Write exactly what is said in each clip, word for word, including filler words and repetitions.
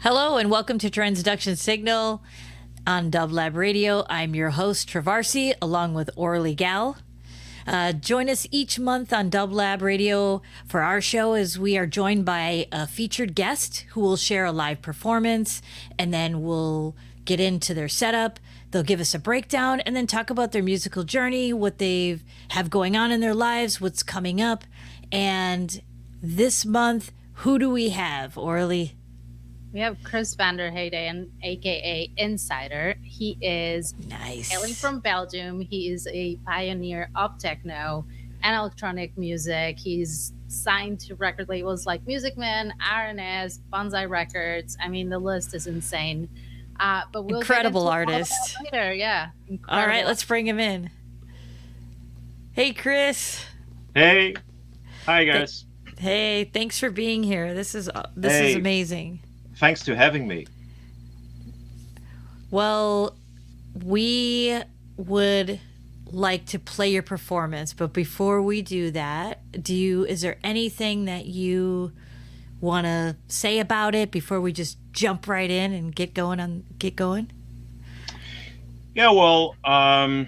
Hello and welcome to Transduction Signal on Dub Lab Radio. I'm your host, Travarsi, along with Orly Gal. Uh, join us each month on Dub Lab Radio for our show as we are joined by a featured guest who will share a live performance, and then we'll get into their setup. They'll give us a breakdown and then talk about their musical journey, what they have going on in their lives, what's coming up. And this month, who do we have, Orly? We have Chris van der Heyden, aka Insider. He is nice. hailing from Belgium. He is a pioneer of techno and electronic music. He's signed to record labels like Music Man, R and S, Bonsai Records. I mean, the list is insane. Uh, but we'll incredible artist. Later, yeah. Incredible. All right, let's bring him in. Hey, Chris. Hey. Hi, guys. Th- hey, thanks for being here. This is uh, this hey. is amazing. Thanks to having me. Well, we would like to play your performance, but before we do that, do you is there anything that you want to say about it before we just jump right in and get going on get going? Yeah, well, um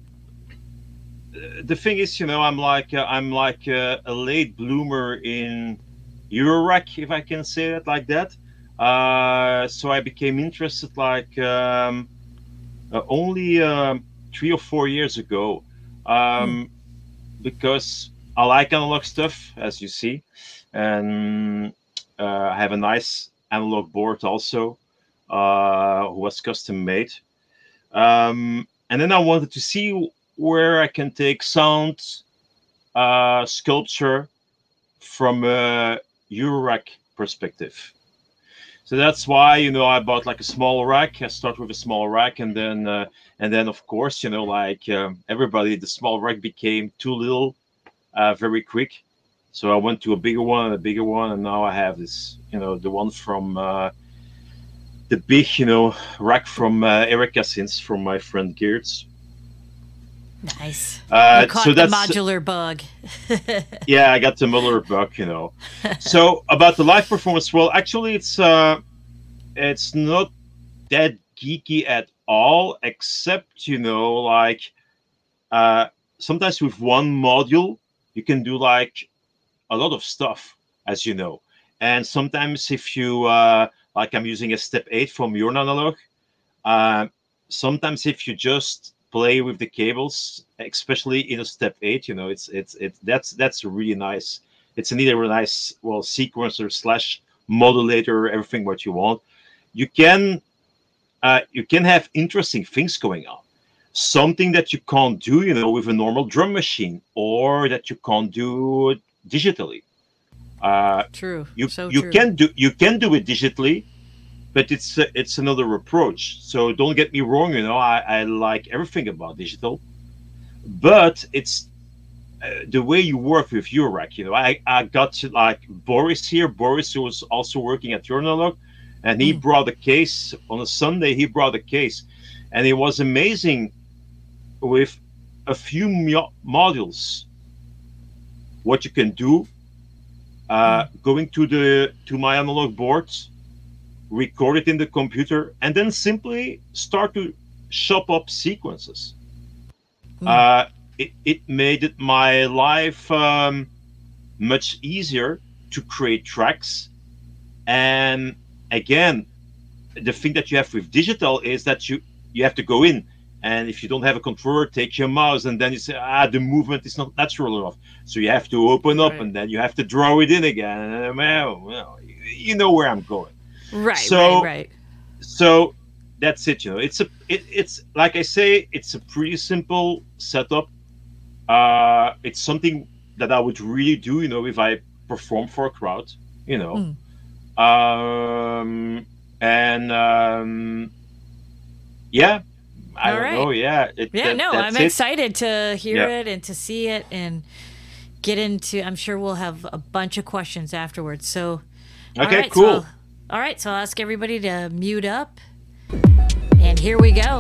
the thing is, you know, I'm like uh, I'm like uh, a late bloomer in Eurorack, if I can say it like that. Uh, so I became interested like um, uh, only uh, three or four years ago, um, mm. because I like analog stuff, as you see, and uh, I have a nice analog board also, uh, who was custom made. Um, and then I wanted to see where I can take sound uh, sculpture from a Eurorack perspective. So that's why, you know, I bought like a small rack. I start with a small rack, and then, uh, and then of course, you know, like um, everybody, the small rack became too little, uh, very quick. So I went to a bigger one, and a bigger one, and now I have this, you know, the one from uh, the big, you know, rack from uh, Erica Sins from my friend Geertz. Nice. Uh, you caught so the that's, modular bug. Yeah, I got the modular bug, you know. So about the live performance, well, actually, it's uh, it's not that geeky at all, except, you know, like uh, sometimes with one module, you can do like a lot of stuff, as you know. And sometimes if you, uh, like I'm using a step eight from your analog, uh, sometimes if you just play with the cables, especially in a step eight, you know, it's it's it's that's that's really nice. It's an either a nice well sequencer slash modulator, everything what you want. You can uh, you can have interesting things going on. Something that you can't do, you know, with a normal drum machine, or that you can't do digitally. Uh, true. You so you true. can do you can do it digitally. But it's uh, it's another approach. So don't get me wrong, you know, I, I like everything about digital, but it's uh, the way you work with Eurorack. You know, I, I got to, like Boris here. Boris who was also working at Journalog, and he mm. brought a case on a Sunday. He brought a case, and it was amazing with a few mo- modules what you can do. Uh, mm. Going to the to my analog boards. Record it in the computer, and then simply start to chop up sequences. Mm. Uh, it, it made it my life um, much easier to create tracks. And again, the thing that you have with digital is that you, you have to go in, and if you don't have a controller, take your mouse, and then you say, ah, the movement is not natural enough. So you have to open up, right. And then you have to draw it in again. And, well, well, you know where I'm going. Right, so, right, right. So that's it. You know, it's a, it, it's like I say, it's a pretty simple setup. Uh, it's something that I would really do. You know, if I perform for a crowd. You know, mm. um, and um, yeah, I All don't right. know. Yeah, it, yeah. That, no, I'm it. excited to hear yeah. it and to see it and get into. I'm sure we'll have a bunch of questions afterwards. So, okay, right, cool. So All right, so I'll ask everybody to mute up. And here we go.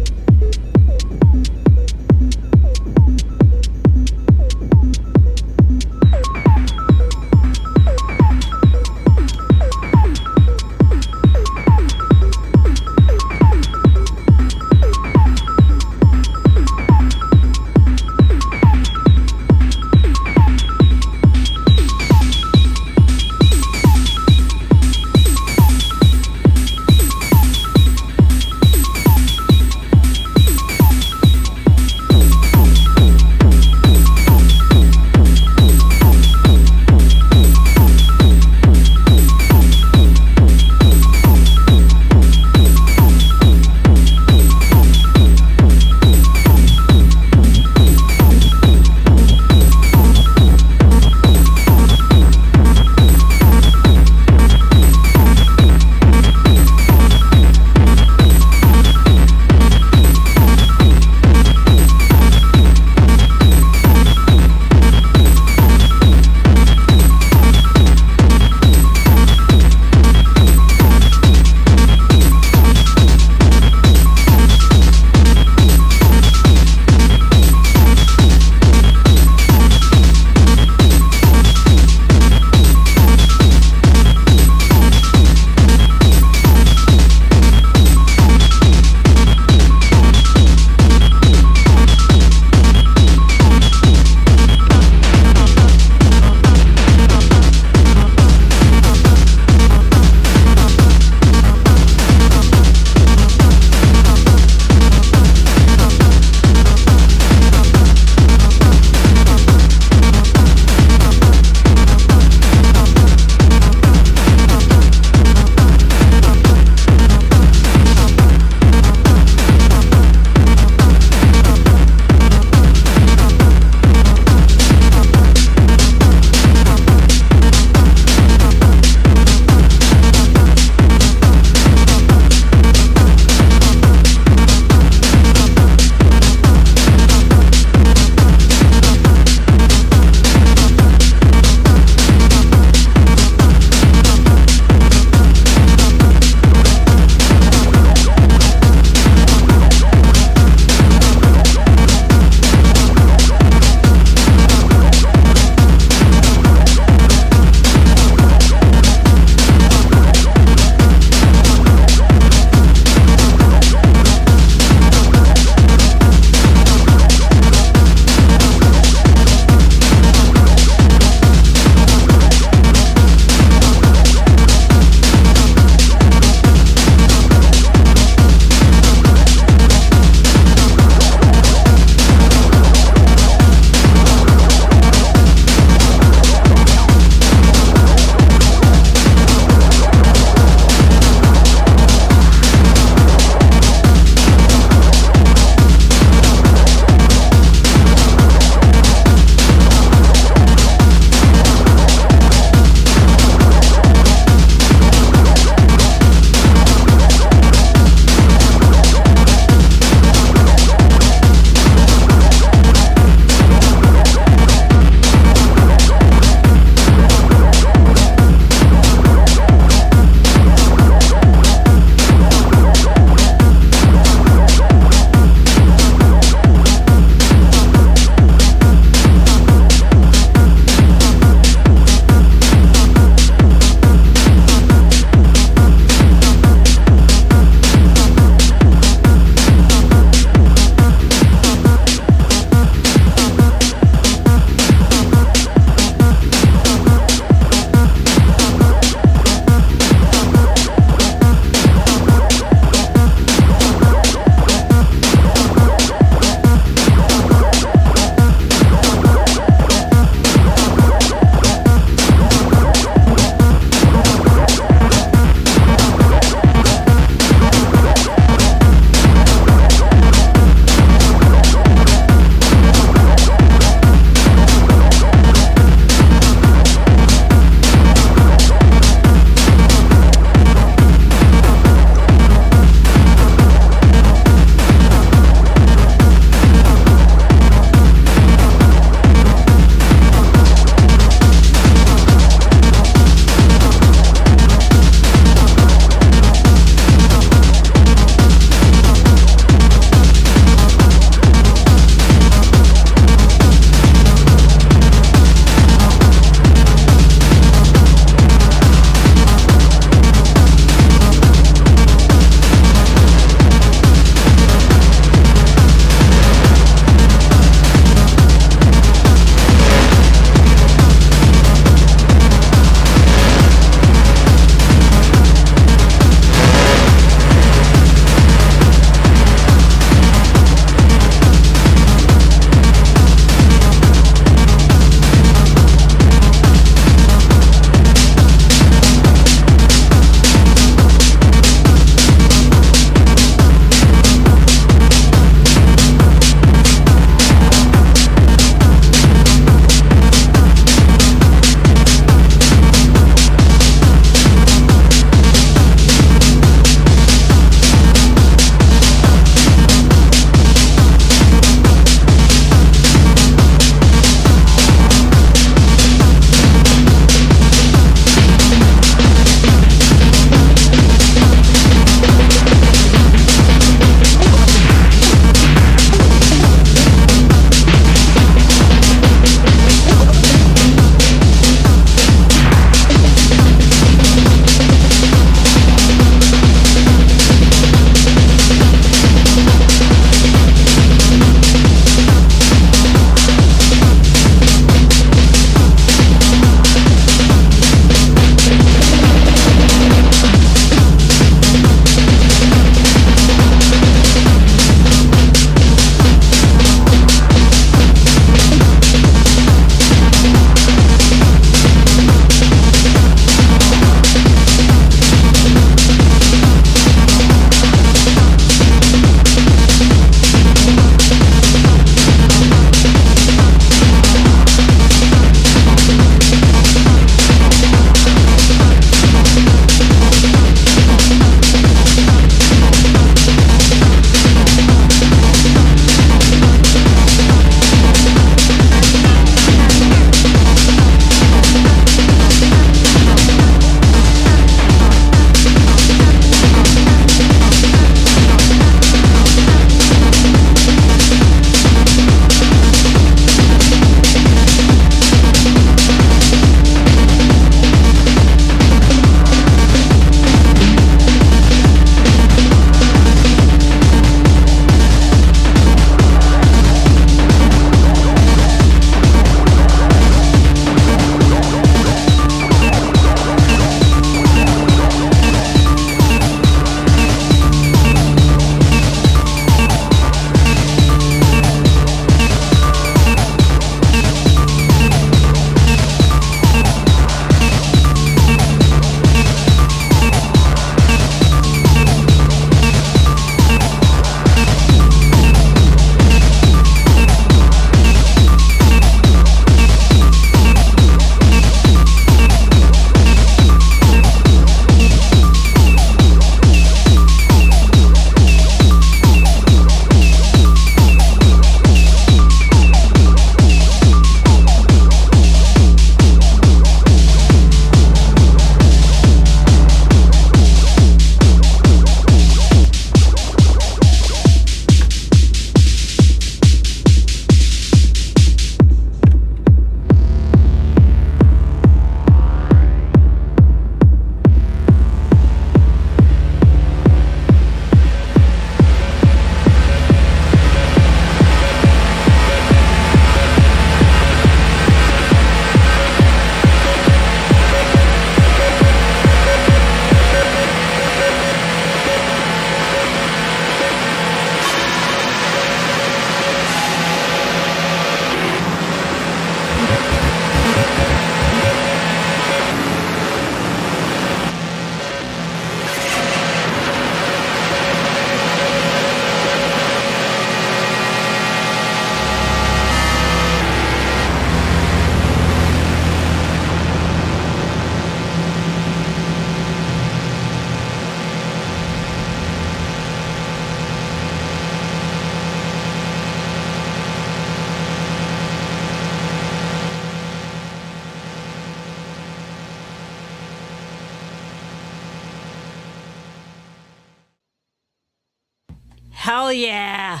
Hell yeah.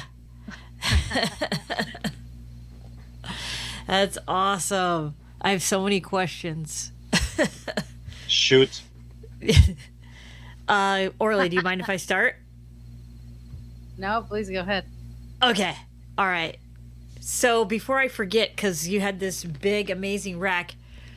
That's awesome. I have so many questions. Shoot. Uh, Orly, do you mind if I start? No, please go ahead. Okay. All right. So before I forget, because you had this big, amazing rack,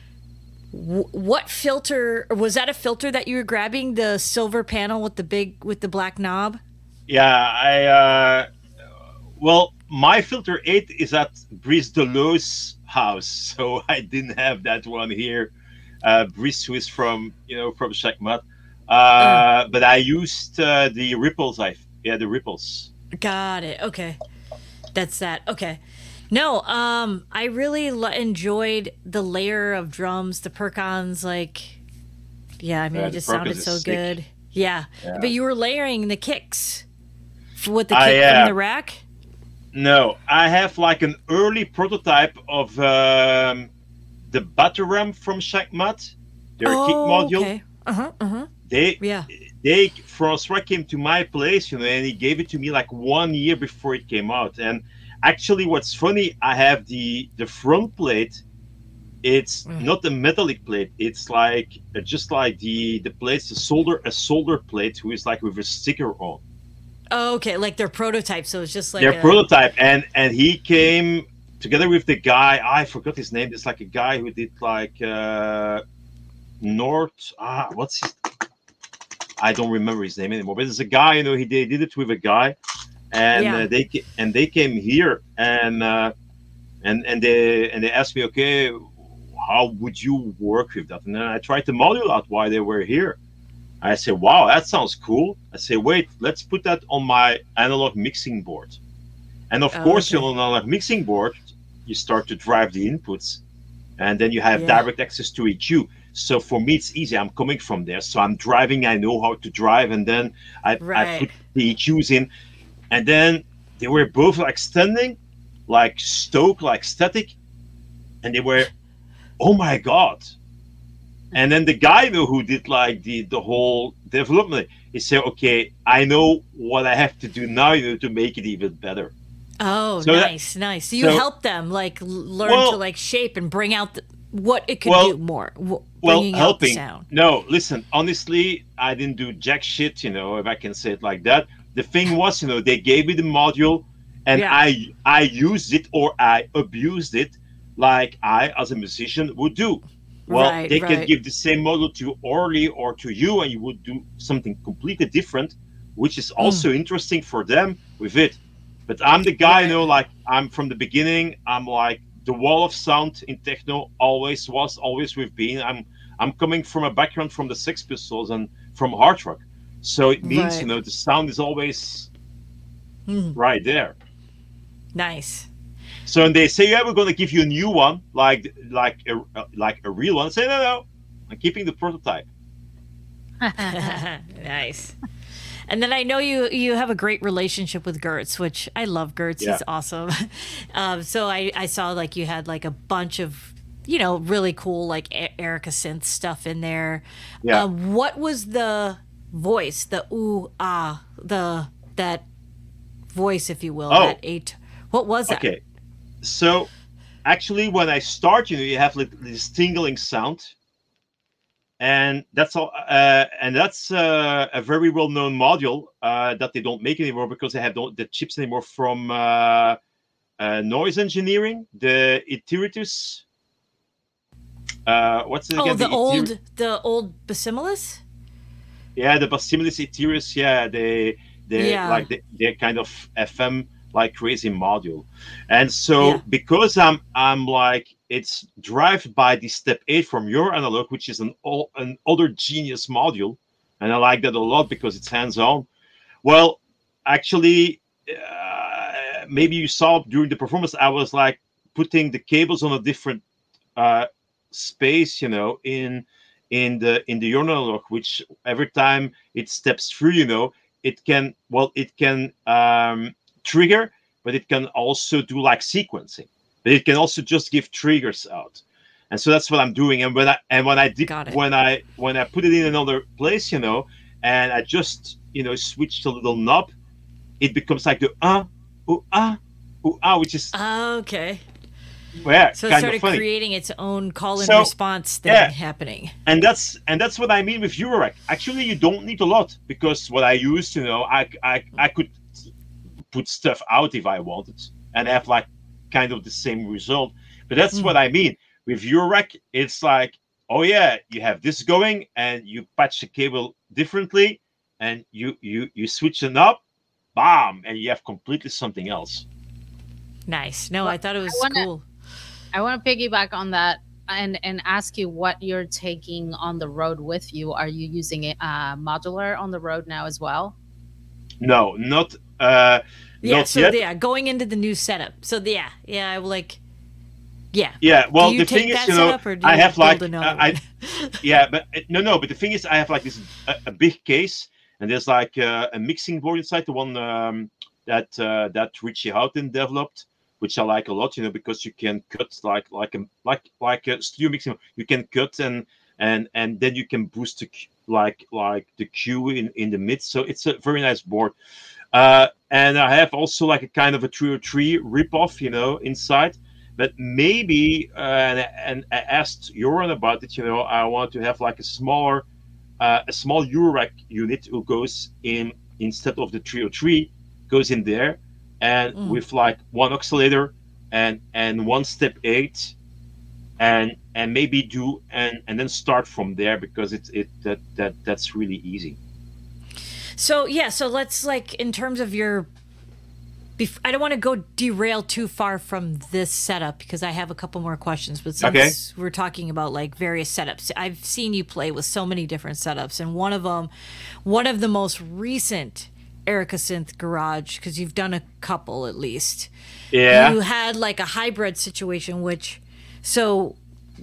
w- what filter was that? A filter that you were grabbing? The silver panel with the big with the black knob? Yeah, I uh, well, my filter eight is at Brice Deleu's house, so I didn't have that one here. Uh, Brice, who is from you know from Checkmat, uh, Uh, but I used uh, the ripples. I yeah the ripples. got it. Okay. That's that. Okay. No, um, I really l- enjoyed the layer of drums, the percons. Like, yeah, I mean, Yeah, it the just Perkins sounded is so sick. good. Yeah, Yeah. but you were layering the kicks f- with the I kick from uh, the rack. no, I have like an early prototype of um, the Bataram from Checkmat, their kick Oh, module. okay. Uh huh. Uh huh. They Yeah. they Francois came to my place, you know, and he gave it to me like one year before it came out. And actually, what's funny, I have the the front plate. It's Mm. not a metallic plate. It's like uh, just like the the plates, a solder a solder plate, who is like with a sticker on. Oh, okay, like their prototype. So it's just like Their a. prototype, and and he came together with the guy. I forgot his name. It's like a guy who did like uh, North. Ah, what's his? I don't remember his name anymore. But it's a guy. You know, he they did it with a guy, and Yeah. uh, they ca- and they came here, and uh, and and they and they asked me, okay, how would you work with that? And then I tried to model out why they were here. I said, wow, that sounds cool. I say, wait, let's put that on my analog mixing board. And of Oh, course, you know, okay. on an analog mixing board, you start to drive the inputs, and then you have Yeah. direct access to E Q. So for me, it's easy. I'm coming from there, so I'm driving. I know how to drive, and then I I Right. put the E Qs in, and then they were both like standing, like stoke, like static, and they were, oh my god. And then the guy though who did like the the whole development, he said, okay, I know what I have to do now, you know, to make it even better. Oh, So that nice, nice. So you so help them like l- learn to well like shape and bring out the, what it could do well more, w- well bringing out the helping. sound. No, listen, honestly, I didn't do jack shit, you know, if I can say it like that. The thing was, you know, they gave me the module, and Yeah. I I used it or I abused it like I as a musician would do. Well, Right. they can Right. give the same model to Orly or to you, and you would do something completely different, which is Mm, also interesting for them with it. But I'm the guy, you right. know, like I'm from the beginning. I'm like the wall of sound in techno always was, always with been. I'm I'm coming from a background from the Sex Pistols and from hard rock, so it means you Right. know the sound is always Mm, right there. nice. So when they say, yeah, we're going to give you a new one, like like a like a real one, I say no, no, I'm keeping the prototype. Nice. And then I know you you have a great relationship with Gertz, which I love Gertz. Yeah, He's awesome. Um, so I, I saw like you had like a bunch of, you know, really cool like E- Erica synth stuff in there. yeah. Um, what was the voice, the ooh ah, the that voice, if you will, that Oh, eight? What was that? okay. So actually, when I start, you know, you have like this tingling sound, and that's all. Uh, and that's uh, a very well-known module uh, that they don't make anymore because they have don't, the chips anymore from uh, uh, noise engineering. The Iteratus. Uh, what's it Oh, again? the The Iter- old the old Basimilus. yeah, the Basimilus Iteratus. Yeah, they they Yeah, like they, they're kind of F M like crazy module, and so yeah, because I'm I'm like it's derived by the step eight from your analog, which is an all an other genius module, and I like that a lot because it's hands on. Well, actually, uh, maybe you saw during the performance, I was like putting the cables on a different uh, space, you know, in in the in the urinal lock, which every time it steps through, you know, it can well, it can um, trigger, but it can also do like sequencing. But it can also just give triggers out, and so that's what I'm doing. And when I and when I did got it. when I when I put it in another place, you know, and I just you know switched a little knob, it becomes like the ah, ooh, ah, ooh, ah, which is Okay. yeah, So it kind started of funny. creating its own call and So, response thing yeah. happening. And that's and that's what I mean with Eurorack. Actually, you don't need a lot because what I used, you know, I I I could put stuff out if I wanted and have like kind of the same result. But that's Mm. what I mean with Eurorack. It's like, oh yeah, you have this going, and you patch the cable differently, and you you you switch it up, bam, and you have completely something else. Nice. No, Well, I thought it was I wanna cool. I want to piggyback on that and and ask you what you're taking on the road with you. Are you using it uh, modular on the road now as well? No, not uh, Yeah. not So yet. yeah, going into the new setup. So yeah, yeah, I will like. Yeah. Yeah, well, do you the take thing is, that you know, setup or do I you have build like, another uh, I, one? yeah, but uh, no, no, but the thing is, I have like this a, a big case, and there's like uh, a mixing board inside, the one um, that uh, that Richie Houghton developed, which I like a lot, you know, because you can cut like like a like like a studio mixing. You can cut and and and then you can boost the Q- like like the Q in in the mid. So it's a very nice board. Uh, and I have also like a kind of a three oh three ripoff, you know, inside. But maybe, uh, and, and I asked Joran about it. You know, I want to have like a smaller, uh, a small Eurorack unit who goes in instead of the three oh three, goes in there, and Mm. with like one oscillator and and one step eight, and and maybe do and and then start from there because it's it that that that's really easy. So yeah, so let's like in terms of your. Bef- I don't want to go derail too far from this setup because I have a couple more questions. But since Okay. we're talking about like various setups, I've seen you play with so many different setups, and one of them, one of the most recent Erica Synth Garage, because you've done a couple at least. Yeah. You had like a hybrid situation, which so,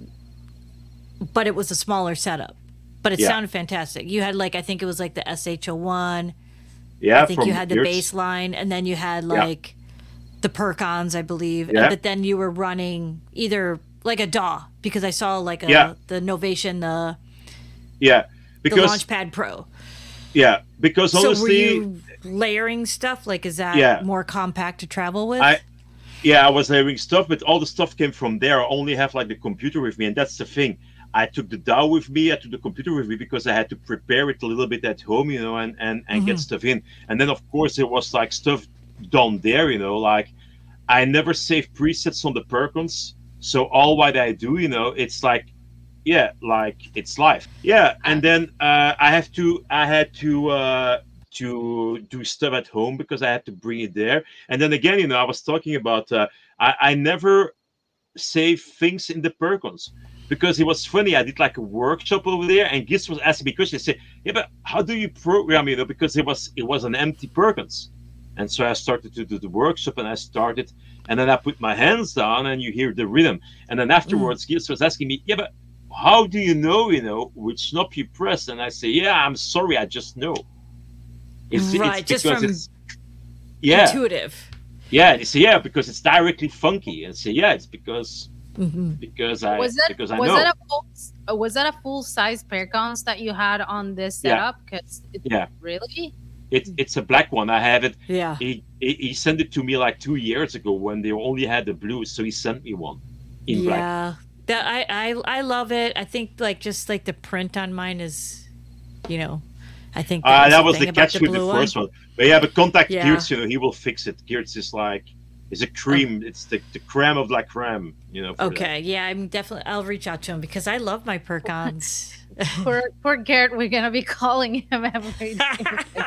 but it was a smaller setup, but it Yeah. sounded fantastic. You had like I think it was like the S H O one. Yeah. I think from you had the Geertz. bass line, and then you had Yeah. like the Percons, I believe. Yeah. But then you were running either like a D A W because I saw like a Yeah. the Novation, the Yeah. the Because Launchpad Pro. yeah, because So were honestly, you layering stuff? Like, is that Yeah. more compact to travel with? I yeah, I was layering stuff, but all the stuff came from there. I only have like the computer with me, and that's the thing. I took the D A W with me, I took the computer with me because I had to prepare it a little bit at home, you know, and and and get Mhm. stuff in. And then of course there was like stuff done there, you know, like I never save presets on the Perkins, so all what I do, you know, it's like yeah, like it's live. Yeah, and then uh, I have to I had to uh, to do stuff at home because I had to bring it there. And then again, you know, I was talking about uh, I I never save things in the Perkins because it was funny. I did like a workshop over there, and Gis was asking me questions. He said, "Yeah, but how do you program?" You know, because it was it was an empty Perkins, and so I started to do the workshop, and I started, and then I put my hands down, and you hear the rhythm, and then afterwards, Gis was asking me, "Yeah, but how do you know? You know which knob you press?" And I say, "Yeah, I'm sorry, I just know." It's Right, it's just because from it's yeah Intuitive. yeah. And you say yeah because it's directly funky, and say yeah, it's because hmm because I Was that because I was know. that a full uh, was that a full size Percons that you had on this Yeah. setup? Because Yeah. really, It's it's a black one. I have it. Yeah. He, he he sent it to me like two years ago when they only had the blue, so he sent me one in black. Yeah. That I, I I love it. I think like just like the print on mine is, you know, I think Uh, was that the was thing the about catch with the blue first one. But yeah, but contact Yeah. Geertz, you know, he will fix it. Geertz is like is a cream. It's the, the creme of la creme, you know. for that. Okay, yeah, I'm definitely. I'll reach out to him because I love my Perkons. poor poor Garrett, we're gonna be calling him every day.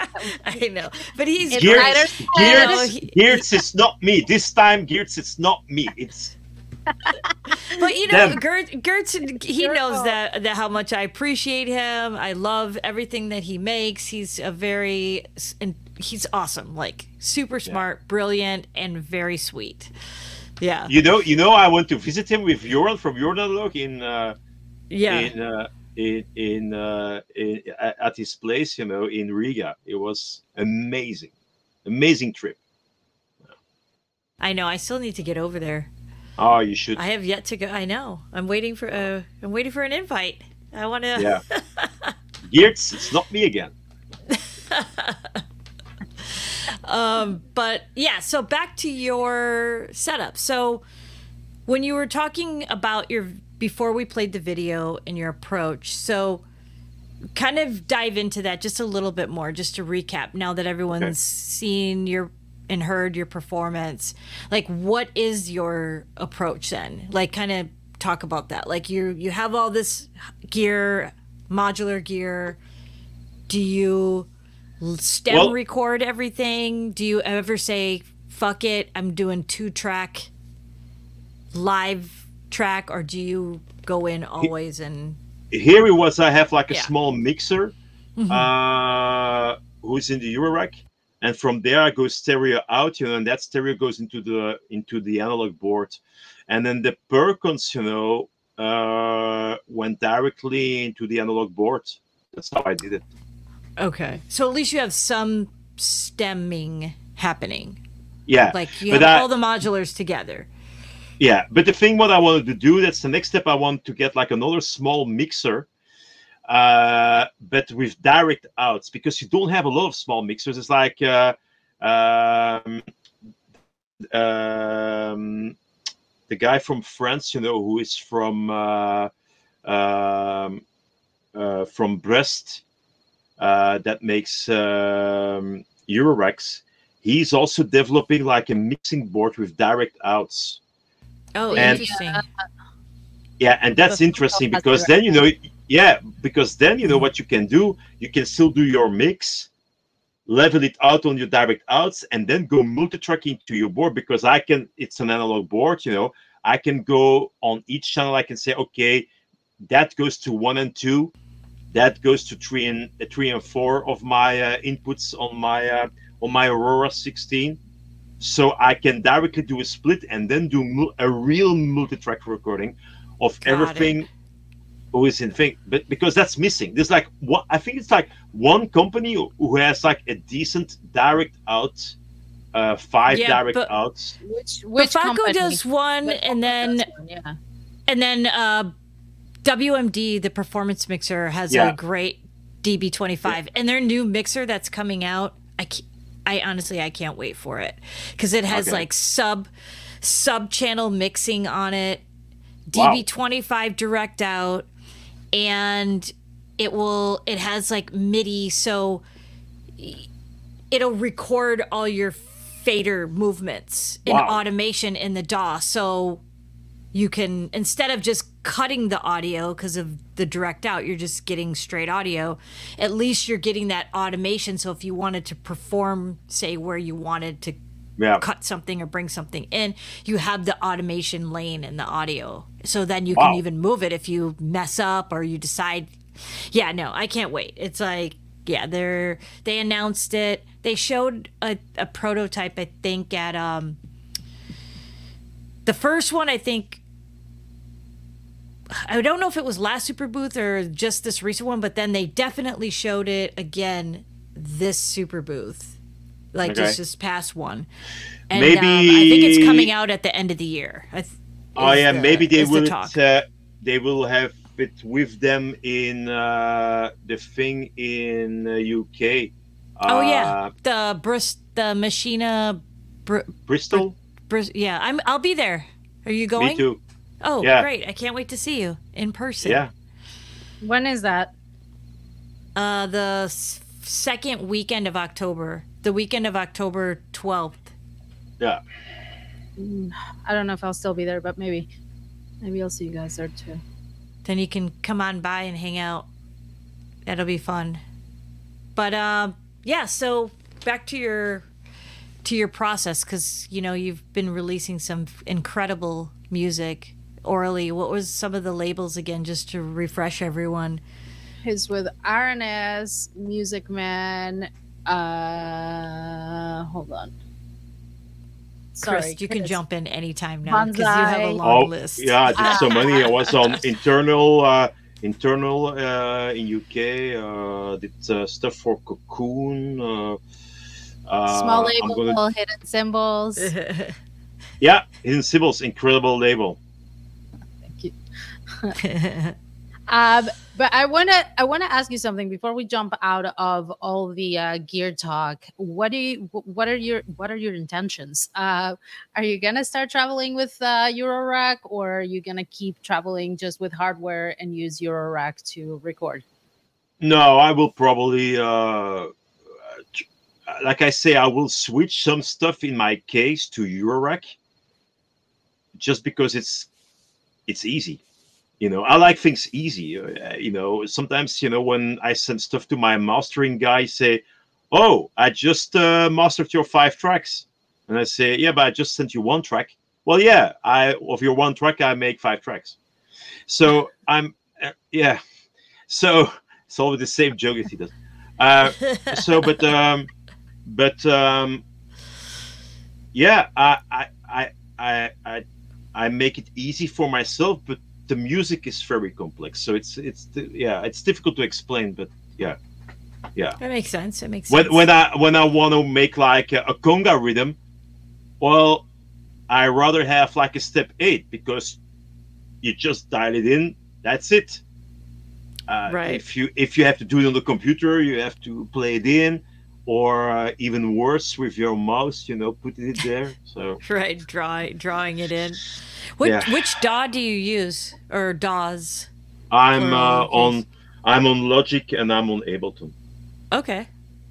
I know, but he's It's great. either- Geertz, I know, Geertz, he- Geertz is not me. This time, Geertz, it's not me. It's But you know, Them. Gert, Gertz, he Your knows fault. that that how much I appreciate him. I love everything that he makes. He's a very and he's awesome, like super smart, brilliant, and very sweet. Yeah, you know you know I went to visit him with Joran from Jordanlog in. Uh, yeah. in uh, in in, uh, in at at his place, you know, in Riga. It was amazing, amazing trip. I know. I still need to get over there. Oh, you should. I have yet to go. I know. I'm waiting for. Uh, I'm waiting for an invite. I want to. Yeah, Geertz, it's not me again. um, but yeah, so back to your setup. So when you were talking about your, before we played the video and your approach, so kind of dive into that just a little bit more, just to recap now that everyone's Okay. seen your and heard your performance. Like, what is your approach then? Like, kind of talk about that. Like, you you have all this gear, modular gear. Do you stem Well- record everything? Do you ever say, fuck it, I'm doing two track live track, or do you go in always and Here it was. I have like a Yeah. small mixer, Mhm. uh, who's in the Eurorack, and from there I go stereo out, you know, and that stereo goes into the into the analog board, and then the Percons, you know, uh, went directly into the analog board. That's how I did it. okay, so at least you have some stemming happening, Yeah, like you but have I- all the modulars together. yeah. But the thing, what I wanted to do, that's the next step. I want to get like another small mixer, uh, but with direct outs, because you don't have a lot of small mixers. It's like uh, um, um, the guy from France, you know, who is from uh, um, uh, from Brest, uh, that makes um, Euroracks. He's also developing like a mixing board with direct outs. Oh, And- interesting. Yeah, and that's The interesting Percon has because direct then you know, yeah, because then you know what you can do. You can still do your mix, level it out on your direct outs, and then go multi-tracking to your board, because I can. It's an analog board, you know. I can go on each channel. I can say, okay, that goes to one and two, that goes to three and uh, three and four of my uh, inputs on my uh, on my Aurora sixteen. So I can directly do a split and then do mul- a real multi-track recording of Got everything who is in thing. But because that's missing, there's like one. I think it's like one company who- who has like a decent direct out, uh, five Yeah, direct but- outs. Which which Faco company? does one, Which and company then does one? Yeah. and then uh, W M D, the performance mixer, has Yeah. a great D B twenty-five, and their new mixer that's coming out. I ca- I honestly I can't wait for it because it has Okay. like sub sub channel mixing on it, Wow. D B twenty-five direct out, and it will it has like MIDI, so it'll record all your fader movements in Wow. automation in the D A W. So you can, instead of just cutting the audio because of the direct out, you're just getting straight audio. At least you're getting that automation. So if you wanted to perform, say, where you wanted to Yeah, cut something or bring something in, you have the automation lane in the audio. So then you can Wow. even move it if you mess up or you decide. Yeah, no, I can't wait. It's like, yeah, they're they announced it. They showed a, a prototype, I think, at um the first one, I think. I don't know if it was last Super Booth or just this recent one, but then they definitely showed it again this Super Booth, like Okay. just this past one. And Maybe- um, I think it's coming out at the end of the year. I th- oh is yeah, the- maybe they is the will. talk. Uh, they will have it with them in uh, the thing in uh, U K. Oh Uh, yeah, the Brist, the Machina, Br- Bristol. Bris- yeah, I'm. I'll be there. Are you going? Me too. Oh, Yeah. great! I can't wait to see you in person. Yeah. When is that? Uh, the s- second weekend of October, the weekend of October twelfth. Yeah. I don't know if I'll still be there, but maybe, maybe I'll see you guys there too. Then you can come on by and hang out. That'll be fun. But um, yeah. So back to your to your process, because you know you've been releasing some incredible music orally. What was some of the labels again, just to refresh everyone? He's with R N S, Music Man. Uh, hold on. Sorry, Chris, you can Chris. jump in anytime now because you have a Bonsai. long Oh list. yeah, I did so many. I was on internal, uh, internal uh, in U K. Uh, did uh, stuff for Cocoon. Uh, uh, Small I'm label, gonna- hidden symbols. yeah, Hidden Symbols, incredible label. Thank you. Um, but I wanna I wanna ask you something before we jump out of all the uh, gear talk. What do you wh- what are your what are your intentions? Uh, are you gonna start traveling with uh, Eurorack, or are you gonna keep traveling just with hardware and use Eurorack to record? No, I will probably, uh, tr- like I say, I will switch some stuff in my case to Eurorack just because it's it's easy. You know, I like things easy. Uh, you know, sometimes you know when I send stuff to my mastering guy, say, "Oh, I just uh, mastered your five tracks," and I say, "Yeah, but I just sent you one track." Well, yeah, I of your one track, I make five tracks. So I'm, uh, yeah. So it's always the same joke that he does. Uh, so, but um, but um, yeah, I I I I I I make it easy for myself, but the music is very complex. So it's it's yeah, it's difficult to explain, but yeah, yeah. That makes sense. That makes When when sense. I when I want to make like a, a conga rhythm, well, I rather have like a step eight because you just dial it in. That's it. Uh, Right. if you if you have to do it on the computer, you have to play it in, or uh, even worse with your mouse, you know, put it there. So Right. Draw, drawing it in. yeah, Which which D A W do you use, or D A Ws, I'm uh, plural on case? I'm on Logic and I'm on Ableton. Okay.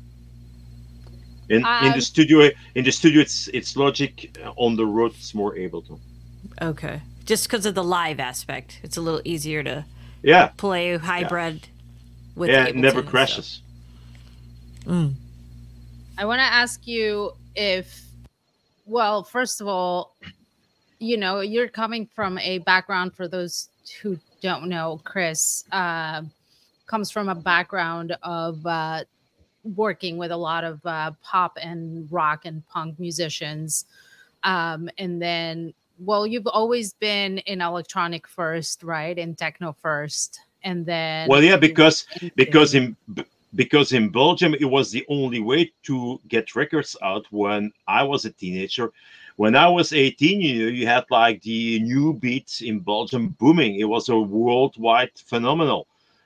In in the Um, studio, in the studio, it's it's Logic. On the road, it's more Ableton. Okay. Just because of the live aspect, it's a little easier to Yeah, play yeah, hybrid with yeah. It never Ableton and stuff. crashes. Mm. I want to ask you if, well, first of all, you know, you're coming from a background, for those who don't know, Chris uh, comes from a background of uh, working with a lot of uh, pop and rock and punk musicians. Um, and then, well, you've always been in electronic first, right? In techno first. And then Well, yeah, you went because because into, in b- because in Belgium it was the only way to get records out when I was a teenager. When I was eighteen, you know, you had like the new beat in Belgium booming. It was a worldwide phenomenon.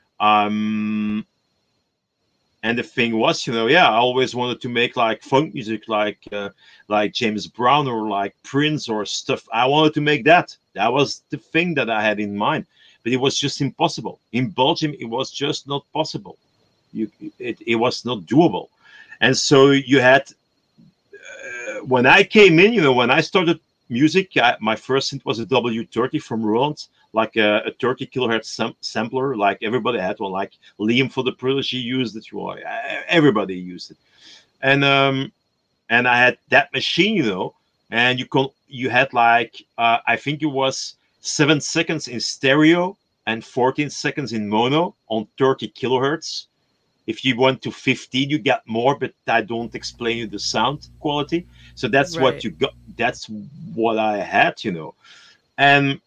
Um, and the thing was, you know, yeah, I always wanted to make like funk music, like uh, like James Brown or like Prince or stuff. I wanted to make that. That was the thing that I had in mind, but it was just impossible. In Belgium, it was just not possible. You, it, it was not doable, and so you had uh, when I came in, you know, when I started music, I, my first synth was a W thirty from Roland, like a, a thirty kilohertz sam- sampler. Like everybody had one, like Liam for the Prodigy used it. Well, everybody used it, and um, and I had that machine, you know, and you can you had like uh, I think it was seven seconds in stereo and fourteen seconds in mono on thirty kilohertz. If you went to fifteen, you get more, but I don't explain you the sound quality. So that's what Right. you got. That's what I had, you know. And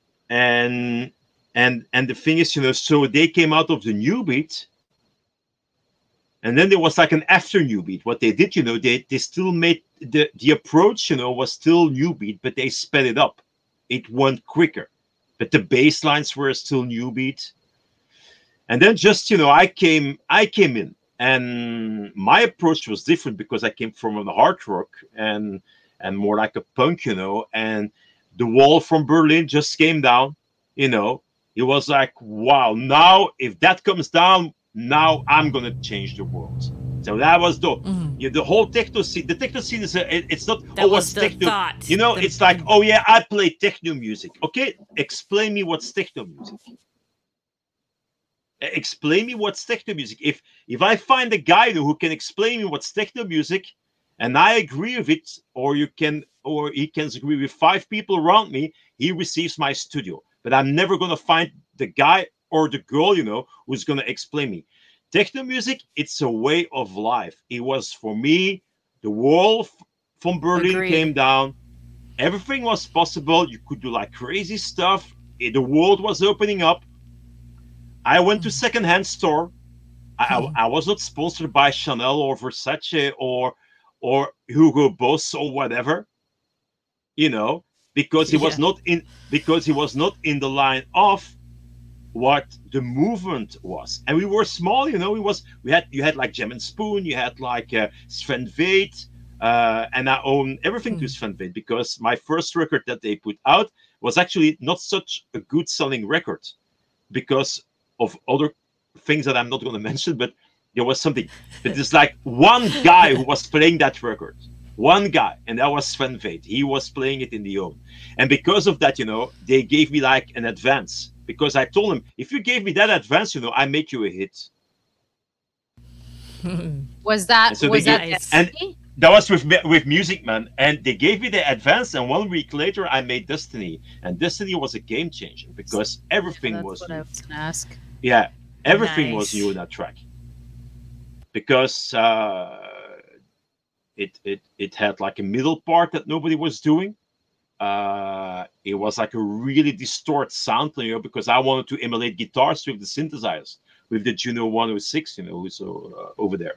and and and the thing is, you know, so they came out of the new beat, and then there was like an after new beat. What they did, you know, they they still made the the approach, you know, was still new beat, but they sped it up. It went quicker, but the bass lines were still new beat. And then just you know i came i came in, and my approach was different because I came from the hard rock and and more like a punk, you know and the wall from Berlin just came down. you know it was like, wow, now if that comes down, now I'm gonna change the world. So that was the Mm. yeah, the whole techno scene. The techno scene is a, it- it's not, oh, That was what's the techno. thought. you know The it's like, the oh yeah, I play techno music. Okay, explain me what's techno music. Explain me what's techno music. If if I find a guy who can explain me what's techno music, and I agree with it, or you can, or he can agree with five people around me, he receives my studio. But I'm never gonna find the guy or the girl, you know, who's gonna explain me. Techno music, it's a way of life. It was for me. The wall f- from Berlin agreed. came down. Everything was possible. You could do like crazy stuff. Eh, The world was opening up. I went to secondhand store. I, I, I was not sponsored by Chanel or Versace or or Hugo Boss or whatever, you know, because he was Yeah. not in because he was not in the line of. what the movement was. And we were small, you know. We was we had you had like Gem and Spoon, you had like uh, Sven Väth, uh, and I own everything to Mm. Sven Väth because my first record that they put out was actually not such a good selling record because of other things that I'm not going to mention, but there was something. But there's like one guy who was playing that record, one guy, and that was Sven Väth. He was playing it in the own, and because of that, you know, they gave me like an advance because I told them if you gave me that advance, you know, I make you a hit. Was that And so was they that gave- and- Destiny? That was with with Music Man, and they gave me the advance, and one week later I made Destiny, and Destiny was a game changer because everything That's was what new. I was gonna ask. Yeah, everything was Nice. new in that track because uh, it it it had like a middle part that nobody was doing. Uh, it was like a really distorted sound, you know, because I wanted to emulate guitars with the synthesizers, with the Juno one oh six, you know, who's uh, over there.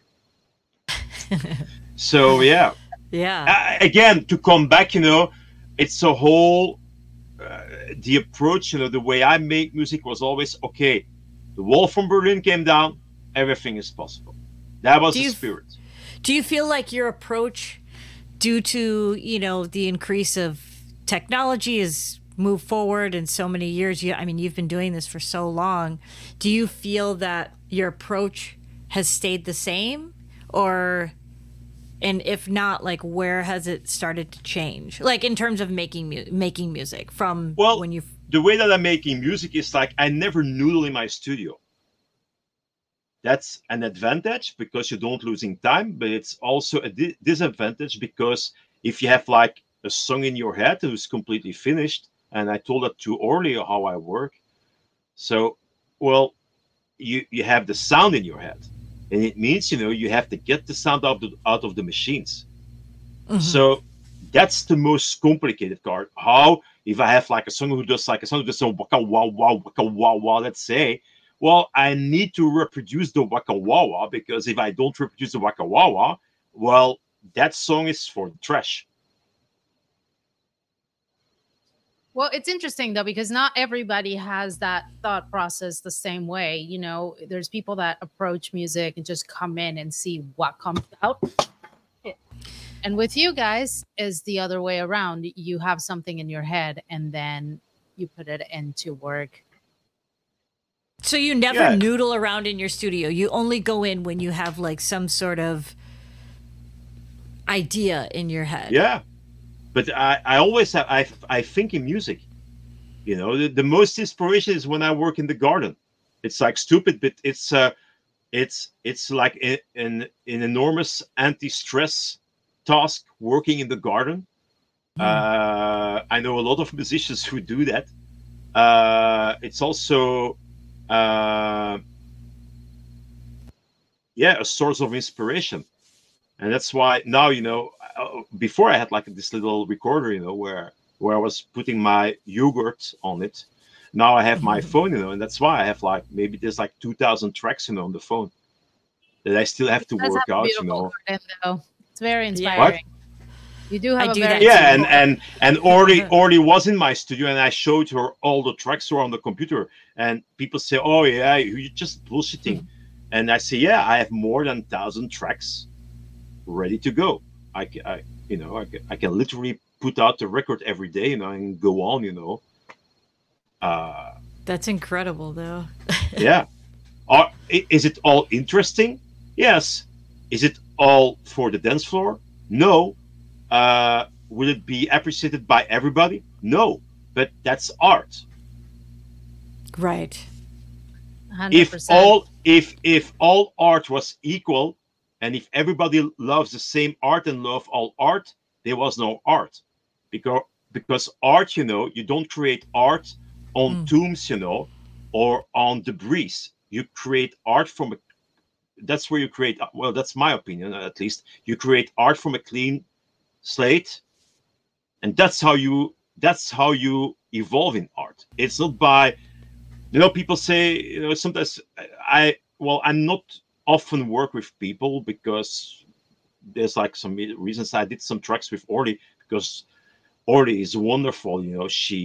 So yeah, Yeah. uh, again to come back, you know, it's a whole uh, the approach, you know, the way I make music was always okay. The wall from Berlin came down, everything is possible. That was Do the you- spirit. Do you feel like your approach, due to, you know, the increase of technology, has moved forward in so many years? You, I mean, you've been doing this for so long. Do you feel that your approach has stayed the same, or, and if not, like where has it started to change? Like in terms of making mu- making music from Well, when you. The way that I'm making music is like I never noodle in my studio. That's an advantage because you don't losing time, but it's also a di- disadvantage because if you have like a song in your head who's completely finished, and I told that to Orly how I work. So, well, you you have the sound in your head, and it means you know you have to get the sound out of the, out of the machines. Mhm. So that's the most complicated part. How if I have like a song who does like a song who does so waka wow wow waka wow wow, let's say, well, I need to reproduce the waka wow wow because if I don't reproduce the waka wow wow, well, that song is for the trash. Well, it's interesting though because not everybody has that thought process the same way. You know, there's people that approach music and just come in and see what comes out. And with you guys is the other way around. You have something in your head and then you put it into work. So you never Yeah. noodle around in your studio. You only go in when you have like some sort of idea in your head. Yeah, but I, I always have I, I think in music. You know, the, the most inspiration is when I work in the garden. It's like stupid, but it's uh, it's it's like a- an an enormous anti-stress task working in the garden. Uh, I know a lot of musicians who do that. Uh, it's also uh, yeah a source of inspiration, and that's why now you know. uh, Before I had like this little recorder, you know, where where I was putting my yogurt on it. Now I have my phone, you know, and that's why I have like maybe there's like two thousand tracks, you know, on the phone that I still have to You guys work have a out, you beautiful know. garden, though. It's very Yeah. inspiring. You do have I a do very that Yeah, and beautiful- and and Orly Orly was in my studio, and I showed her all the tracks were on the computer, and people say, "Oh yeah, you're just bullshitting," and I say, "Yeah, I have more than thousand tracks ready to go. I, ca- I you know, I, ca- I can literally put out the record every day, you know, and go on, you know." Uh, That's incredible, though. yeah. Are, i- is it all interesting? Yes. Is it all for the dance floor? No. Uh, will it be appreciated by everybody? No. But that's art. Right. one hundred If percent. all if if all art was equal, and if everybody loves the same art and love all art, there was no art. Because because art, you know, you don't create art on Mm. tombs, you know, or on debris. You create art from a that's where you create well that's my opinion at least you create art from a clean slate, and that's how you that's how you evolve in art. It's not by you know people say you know sometimes I well I'm not often work with people because there's like some reasons. I did some tracks with Orly because Orly is wonderful, you know. She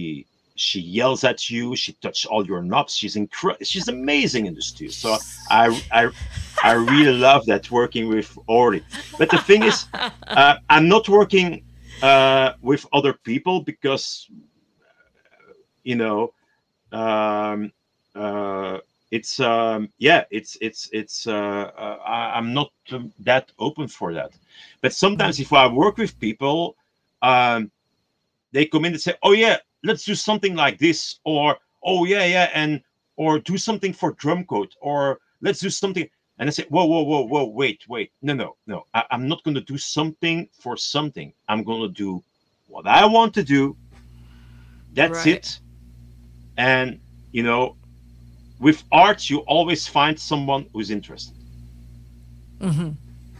she yells at you. She touches all your knobs. She's incredible. She's amazing in the studio. So I, I, I really love that working with Orly. But the thing is, uh, I'm not working uh, with other people because, you know, um, uh, it's um, yeah, it's it's it's. Uh, uh, I, I'm not um, that open for that. But sometimes if I work with people, um, they come in and say, "Oh yeah, let's do something like this," or "Oh yeah, yeah," and or do something for Drumcode, or let's do something. And I say, "Whoa, whoa, whoa, whoa, wait, wait, no, no, no. I, I'm not going to do something for something. I'm going to do what I want to do. That's Right. it." And you know, with art, you always find someone who's interested. Hmm.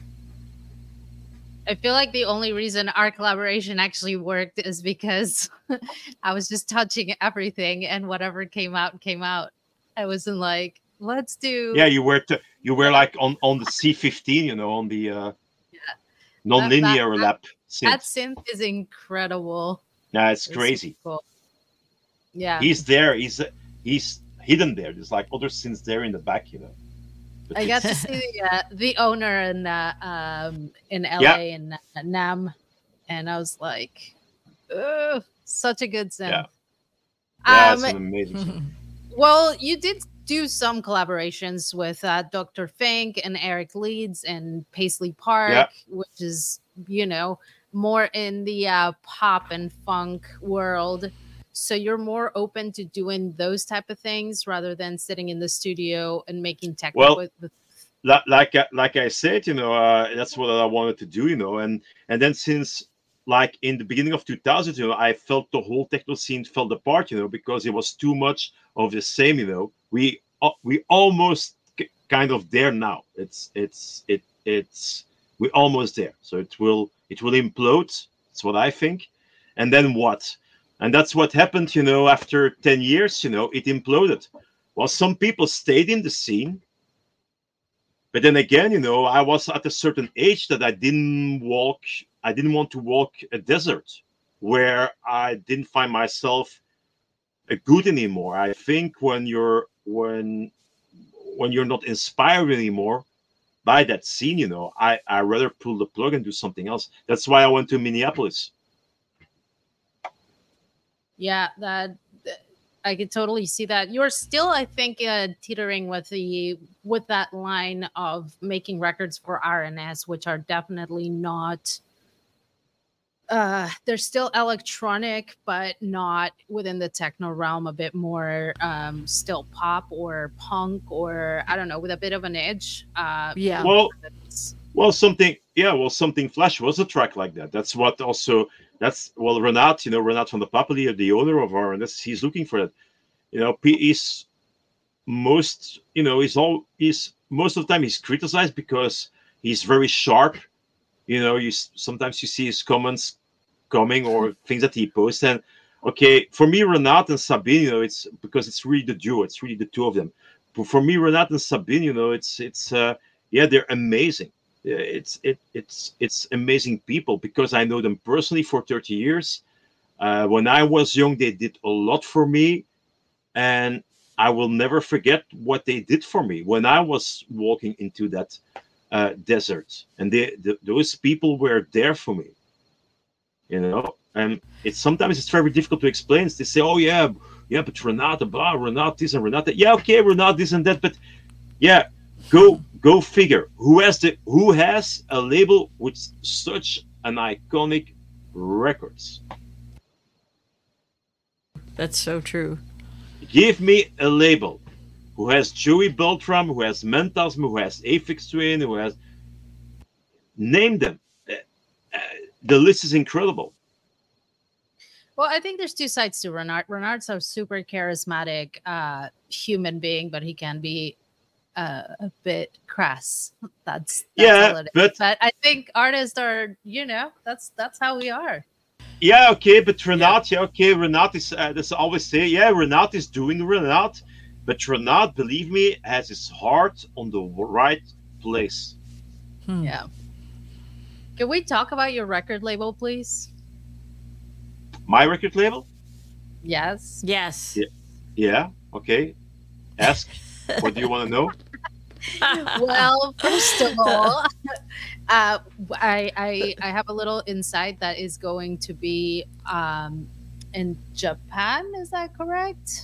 I feel like the only reason our collaboration actually worked is because I was just touching everything and whatever came out came out. I wasn't like, let's Yeah, do you were t- you were that like on on the C fifteen, you know, on the uh, that that, non-linear lap that synth. synth is incredible. Yeah, it's It's super crazy. cool. Yeah. He's there. He's he's hidden there. There's like other synths there in the back, you know. But I got to it's see the uh, the owner in uh, um in yeah, L A in uh, Nam, and I was like, "Ugh, such a good yeah, synth." yeah. Um, It's an amazing synth. well, you did do some collaborations with uh, Doctor Fink and Eric Leeds and Paisley Yeah. Park, which is, you know, more in the uh, pop and funk world. So you're more open to doing those type of things rather than sitting in the studio and making techno Well, with, with li- like I- like I said, you know, uh, that's what I wanted to do, you know, and and then since like in the beginning of two thousand, you know, I felt the whole techno scene fell apart, you know, because it was too much of the same, you know. We uh, we almost k- kind of there now. It's it's it it's we're almost there. So it will it will implode. That's what I think. And then what? And that's what happened, you know, after ten years, you know, it imploded. Well, some people stayed in the scene, but then again, you know, I was at a certain age that I didn't walk, I didn't want to walk a desert where I didn't find myself uh, good anymore. I think when you're when when you're not inspired anymore by that scene, you know, I I rather pull the plug and do something else. That's why I went to Minneapolis. yeah, that I could totally see that. You're still, I think, uh, teetering with the with that line of making records for R N S, which are definitely not. Uh, they're still electronic, but not within the techno realm. A bit more, um, still pop or punk, or I don't know, with a bit of an edge. Uh, Yeah. Well, it's- well, something, yeah, well, something Flash was a track like that. That's what also that's well, Renat, you know, Renat from the Papali, the owner of R N S, he's looking for that. You know, P is most, you know, he's all he's most of the time he's criticized because he's very sharp. You know, you s- sometimes you see his comments coming or things that he posts. And okay, for me, Renat and Sabine, you know, it's because it's really the duo. It's really the two of them. But for me, Renat and Sabine, you know, it's it's uh, yeah, they're amazing. Yeah, It's it it's it's amazing people because I know them personally for thirty years. Uh, when I was young, they did a lot for me, and I will never forget what they did for me when I was walking into that uh, desert. And they, th those people were there for me, you know. And it's sometimes it's very difficult to explain. They say, "Oh yeah, yeah, but Renata, blah, Renata this and Renata, yeah, okay, Renata this and that." But yeah, go go figure. Who has the who has a label with such an iconic records? That's so true. Give me a label who has Joey Beltram, who has Mentasm, who has Aphex Twin, who has name them. Uh, uh, the list is incredible. well, I think there's two sides to Renard. Renard's a super charismatic uh, human being, but he can be uh, a bit crass. That's that's Yeah, all it is. but But I think artists are, you know, that's that's how we are. yeah, okay, but Yeah. Renat, yeah, okay, Renat is. Uh, that's always say, yeah, Renat is doing Renat, but Renat, believe me, has his heart on the right place. Hmm. Yeah. Can we talk about your record label, please? My record label. Yes. Yes. Yeah. Yeah. Okay. Ask. What do you want to know? Well, first of all, uh, I, I I have a little insight that is going to be um, in Japan. Is that correct?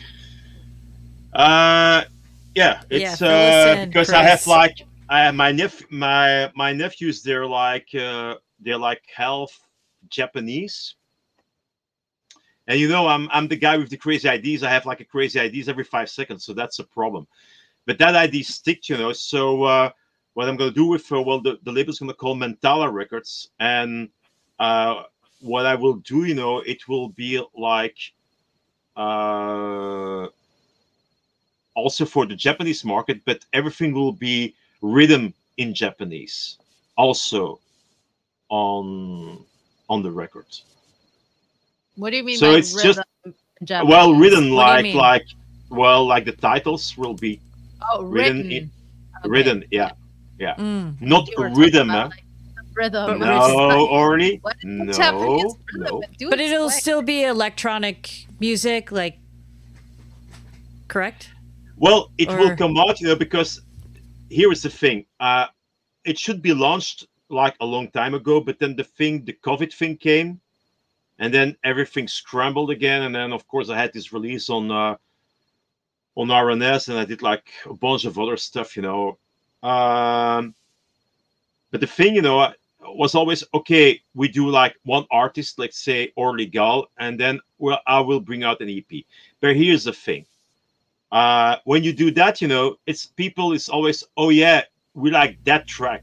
Uh, yeah. Yeah, It's fill us uh in, because I have Chris. like I have my nephew my my nephews. They're like uh they're like half Japanese. And you know, I'm I'm the guy with the crazy ideas. I have like a crazy ideas every five seconds, so that's a problem. But that idea stick, you know. So uh, what I'm going to do with uh, well, the the label's going to call Mentala Records, and uh, what I will do, you know, it will be like uh, also for the Japanese market, but everything will be rhythm in Japanese, also on on the record. What do you mean So by it's just rhythm in well Japanese? written What do you like mean? like well like the titles will be Oh, written in written. Okay. written, yeah, yeah, Mm. Like not you were talking rhythm, about huh? like rhythm. But I was written. just No, like, Orly, what is the Japanese no, rhythm? no. But do But it'll explain. still be electronic music, like, correct? Well, it will Or come out, you know, because here is the thing. Uh, it should be launched like a long time ago, but then the thing, the COVID thing came, and then everything scrambled again, and then of course I had this release on uh, on R N S, and I did like a bunch of other stuff, you know. Um, but the thing, you know, was always okay. We do like one artist, let's say Orly Gal, and then well, I will bring out an E P. But here's the thing: uh, when you do that, you know, it's people is always, oh yeah, we like that track,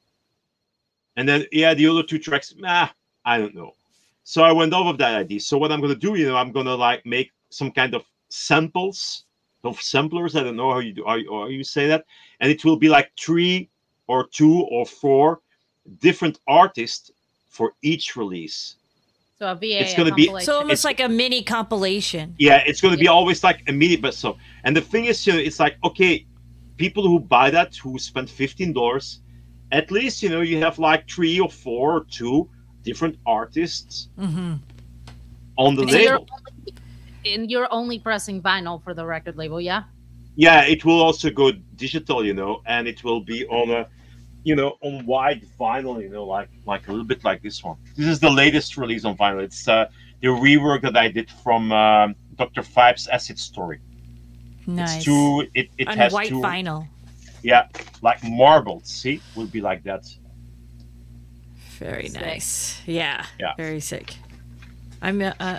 and then yeah, the other two tracks, ah, I don't know. So I went off of that idea. So what I'm gonna do, you know, I'm gonna like make some kind of samples of samplers. I don't know how you do, how you, how you say that, and it will be like three or two or four different artists for each release. So a It's V A, a gonna be so compilation. almost it's like a mini compilation. yeah, it's gonna be Yeah. always like immediate. But so and the thing is, you know, it's like okay, people who buy that who spend fifteen dollars, at least you know you have like three or four or two different artists Mm-hmm. on the And you're label. and you're only pressing vinyl for the record label, yeah? Yeah, it will also go digital, you know, and it will be on a you know on wide vinyl, you know, like like a little bit like this one. This is the latest release on vinyl. It's uh, the rework that I did from um, Doctor Five's Acid Story. It's Nice. two. It, it On has white two. vinyl. Yeah, like marbled. See, will be like that. Very Sick. nice. Yeah. Yeah. Very sick. I'm uh, uh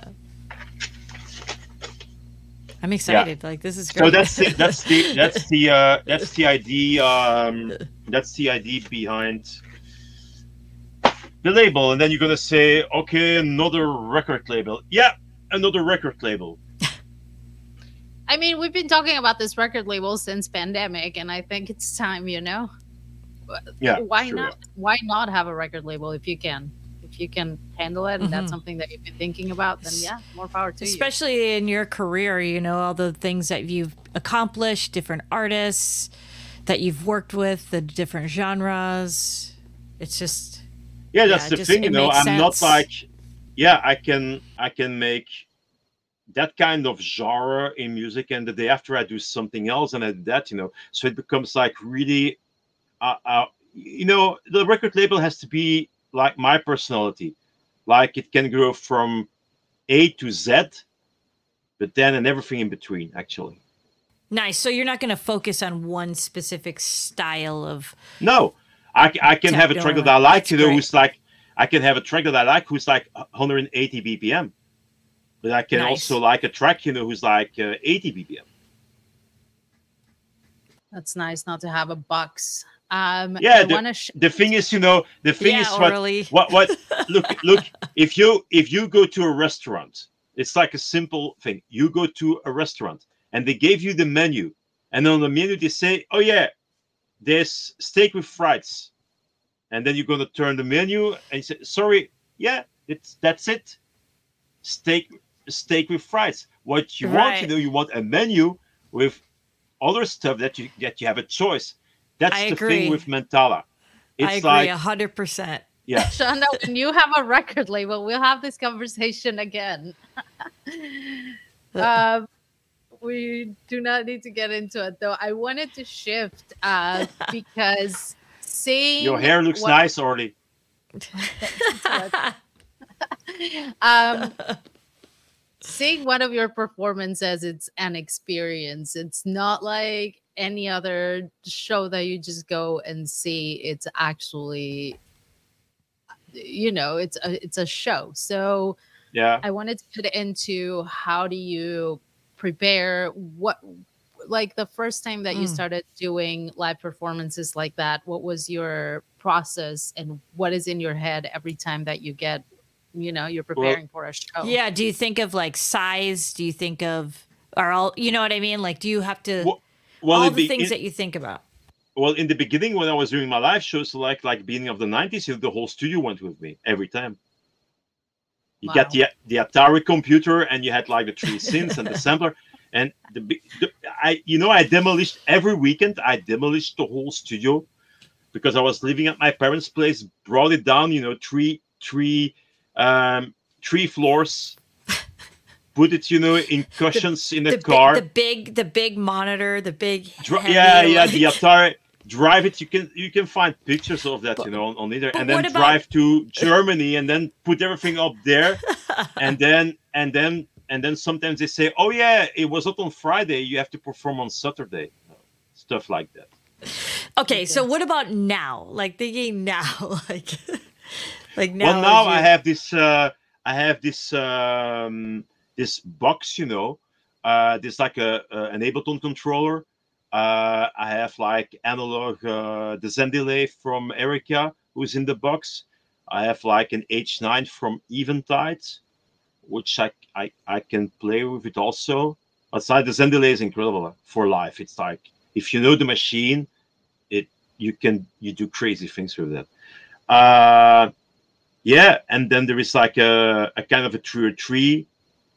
I'm excited. Like this is great. So that's the, that's the that's the uh, that's the idea. Um, that's the idea behind the label, and then you're gonna say, okay, another record label. Yeah, another record label. I mean, we've been talking about this record label since pandemic, and I think it's time, you know. Yeah, Why sure, not? Why not have a record label if you can? If you can handle it, and Mhm. that's something that you've been thinking about, then yeah, more power to you. Especially in your career, you know, all the things that you've accomplished, different artists that you've worked with, the different genres. It's just Yeah, that's Yeah, the just- thing. it You know, makes I'm not sense. like, yeah, I can I can make that kind of genre in music, and the day after I do something else, and I do that, you know, so it becomes like really, uh, uh, you know, the record label has to be like my personality, like it can grow from A to Z, but then and everything in between, actually. nice. So you're not going to focus on one specific style of No, I, c- I can have a Techno, track that I like, that's you know, great. who's like, I can have a track that I like who's like one hundred eighty B P M, but I can Nice. also like a track, you know, who's like uh, eighty B P M. That's nice not to have a box. Um, Yeah, I the- want to. Sh- The thing is, you know, the thing yeah, is what, orally. what, what, look, look, if you, if you go to a restaurant, it's like a simple thing. You go to a restaurant and they gave you the menu, and on the menu they say, oh yeah, there's steak with fries. And then you're going to turn the menu and you say, sorry, yeah, it's, that's it. Steak, steak with fries. What you want, you Right. know, you want a menu with other stuff that you, that you have a choice. That's I the agree. thing with Mentala. It's I agree like, a hundred percent. yeah. Shonda, when you have a record label, we'll have this conversation again. Um, we do not need to get into it though. I wanted to shift uh, because Your seeing hair looks what nice, Orly. thanks so much. Um, seeing one of your performances, it's an experience. It's not like any other show that you just go and see. It's actually, you know, it's a it's a show. So Yeah. I wanted to get into how do you prepare what like the first time that you Mm. started doing live performances like that, what was your process and what is in your head every time that you get, you know, you're Well, preparing for a show? Yeah. Do you think of like size? Do you think of, or all, you know what I mean? Like, do you have to, well, well, all in the the things in, that you think about? well, in the beginning when I was doing my live shows, like like beginning of the nineties, you know, the whole studio went with me every time. You got Wow. the the Atari computer, and you had like the three synths and the sampler, and the, big- the I you know I demolished every weekend. I demolished the whole studio because I was living at my parents' place. Brought it down, you know, three three um, three floors. Put it, you know, in The, cushions in a the big, the car. big, the big monitor, the big Dri- yeah, heavy, yeah, the like, Atari. Drive it. You can you can find pictures of that, you but, know, on, on either, but and then what about, drive to Germany and then put everything up there, and then and then and then sometimes they say, oh yeah, it was up on Friday. You have to perform on Saturday. Stuff like that. okay. So That's what about now? Like thinking now, like, like Well, now now as I you, have this. Uh, I have this um, this box, you know. Uh, this like a, a an Ableton controller. Uh, I have like analog uh, the Zen delay from Erica, who's in the box. I have like an H nine from Eventide, which I, I I can play with it also. Aside, the Zen delay is incredible for live. It's like if you know the machine, it you can you do crazy things with that. Uh, yeah, and then there is like a, a kind of a three or three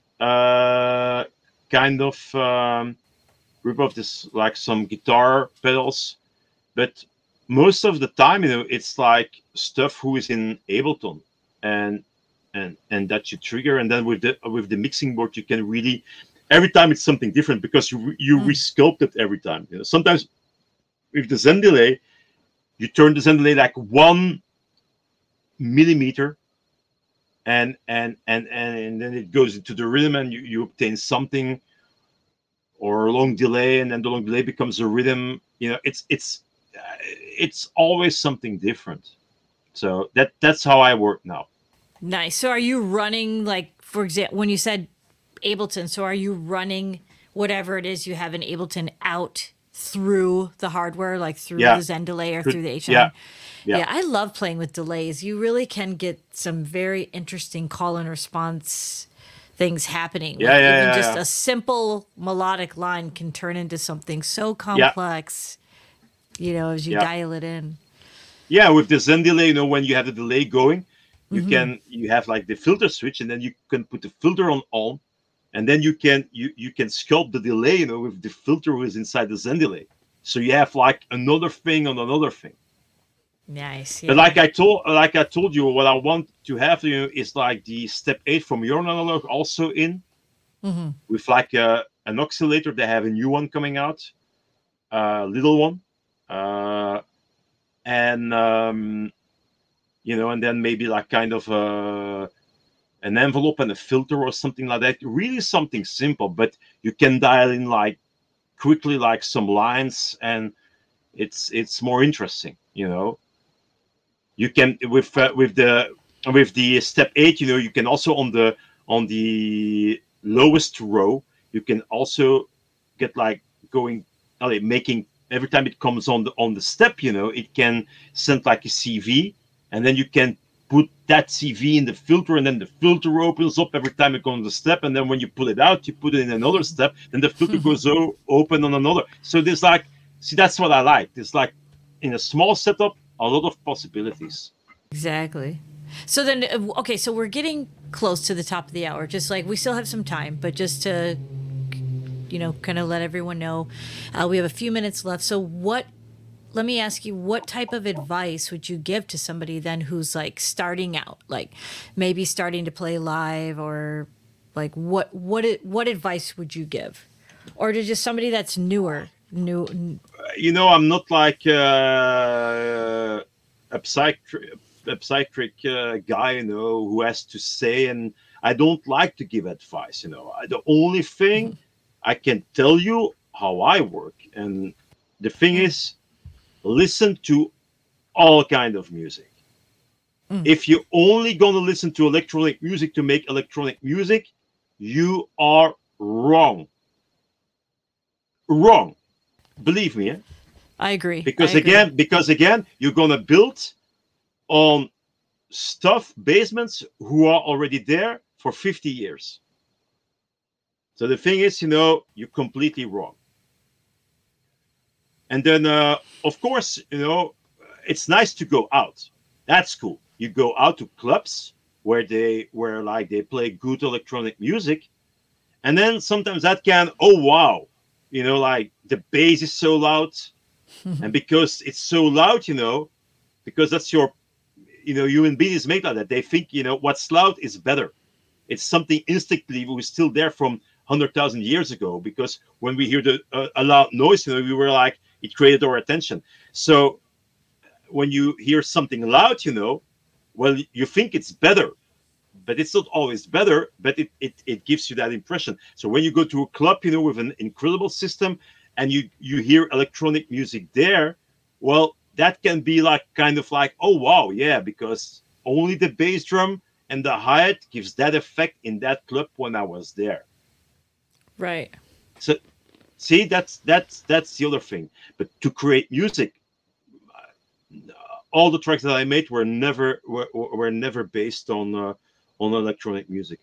uh, kind of um, group of this, like some guitar pedals, but most of the time, you know, it's like stuff who is in Ableton, and and and that you trigger, and then with the with the mixing board, you can really every time it's something different because you you mm, resculpt it every time. You know, sometimes with the Zen delay, you turn the Zen delay like one millimeter, and and and and then it goes into the rhythm, and you, you obtain something, or a long delay, and then the long delay becomes a rhythm. You know, it's it's uh, it's always something different. So that that's how I work now. nice. So are you running, like, for example, when you said Ableton, so are you running whatever it is you have in Ableton out through the hardware, like through Yeah, the Zen delay or good. through the H Yeah, nine? yeah, Yeah, I love playing with delays. You really can get some very interesting call and response things happening. yeah, Like yeah, even yeah, just yeah. a simple melodic line can turn into something so Yeah, complex, you know, as you yeah, dial it in. yeah. With the Zen delay, you know, when you have the delay going, you can you have like the filter switch, and then you can put the filter on on, and then you can you you can sculpt the delay, you know, with the filter who is inside the Zen delay. So you have like another thing on another thing. Nice, But yeah. like I told, like I told you, what I want to have, you know, is like the step eight from your analog also in Hmm. with like a, an oscillator. They have a new one coming out, a little one, uh, and um, you know, and then maybe like kind of a, an envelope and a filter or something like that. Really something simple, but you can dial in like quickly like some lines, and it's it's more interesting, you know. You can with uh, with the with the step eight, you know, you can also on the on the lowest row, you can also get like going, like making every time it comes on the on the step, you know, it can send like a CV, and then you can put that C V in the filter, and then the filter opens up every time it goes on the step, and then when you pull it out, you put it in another step, then the filter goes o- open on another. So there's like, see, that's what I like. There's like in a small setup, a lot of possibilities. Exactly. So then, uh, okay, so we're getting close to the top of the hour. Just like we still have some time, but just to, you know, kind of let everyone know, uh, we have a few minutes left. So, what, let me ask you, what type of advice would you give to somebody then who's like starting out, like maybe starting to play live or Like what what it, what advice would you give, or to just somebody that's newer, new? n- You know, I'm not like uh, a psychiatric, a psychiatric uh, guy, you know, who has to say, and I don't like to give advice. You know, I, the only thing I can tell you how I work, and the thing Mm. is, listen to all kind of music. Mm. If you're only gonna listen to electronic music to make electronic music, you are wrong. Wrong. Believe me, eh? I agree. because I agree. again because again you're going to build on stuff basements who are already there for fifty years. So the thing is, you know, you're completely wrong. And then uh, of course, you know, it's nice to go out. That's cool. You go out to clubs where they where like they play good electronic music, and then sometimes that can, oh wow, you know, like the bass is so loud, and because it's so loud, you know, because that's your, you know, human beings make like that. They think, you know, what's loud is better. It's something instinctively was still there from one hundred thousand years ago, because when we hear the uh, a loud noise, you know, we were like, it created our attention. So when you hear something loud, you know, well, you think it's better, but it's not always better, but it, it, it gives you that impression. So when you go to a club, you know, with an incredible system, and you, you hear electronic music there, well, that can be like kind of like, oh, wow, yeah, because only the bass drum and the hi-hat gives that effect in that club when I was there. Right. So see, that's that's that's the other thing. But to create music, all the tracks that I made were never were, were never based on uh, on electronic music.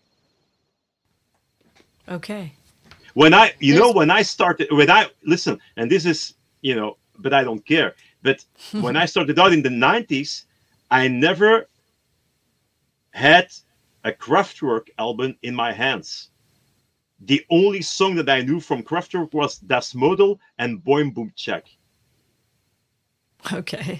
Okay. When I, you know, There's when I started, when I listen, and this is, you know, but I don't care. But when I started out in the nineties, I never had a Kraftwerk album in my hands. The only song that I knew from Kraftwerk was Das Model and Boim Boom Check. Okay.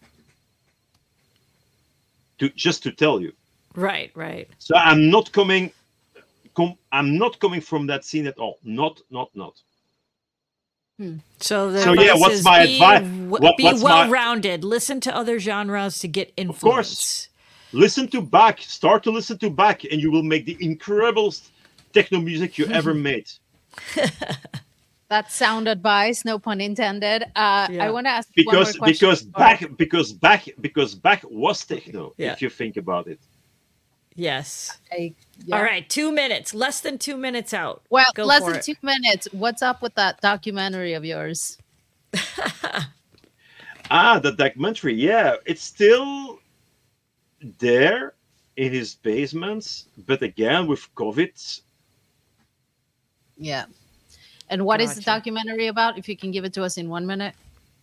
To just to tell you. Right. Right. So I'm not coming, com, I'm not coming from that scene at all. Not, not, not. So the So yeah, advice what's is my be, advice? w- What, be what's my well-rounded. Listen to other genres to get Of course. influence. Listen to Bach. Start to listen to Bach, and you will make the incredible techno music you ever made. That's sound advice, no pun intended. Uh, Yeah. I want to ask one more Because question. because before- Bach because Bach because Bach was techno. Yeah. If you think about it. Yes. I- yeah. All right. Two minutes. Less than two minutes out. Well, Go less for than it. two minutes. What's up with that documentary of yours? Ah, the documentary. Yeah, it's still there in his basements, but again with COVID. Yeah. And what is the Gotcha. documentary about? If you can give it to us in one minute.